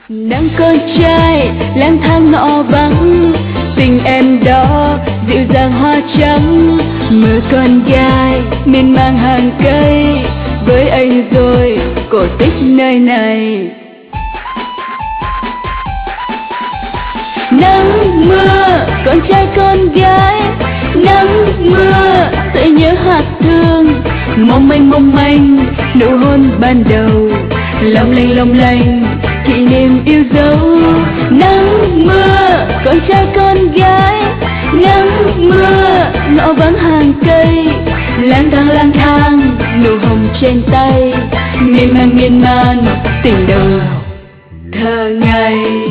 Nắng con trai lang thang ngõ vắng, tình em đó dịu dàng hoa trắng. Mưa con gái miên man hàng cây, với anh rồi cổ tích nơi này. Nắng mưa con trai con gái, nắng mưa sẽ nhớ hạt thương. Mong manh nụ hôn ban đầu, long lanh kỷ niệm yêu dấu. Nắng mưa con trai con gái, nắng mưa ngõ vắng hàng cây. Lang thang nụ hồng trên tay, miên man tình đầu thơ ngày.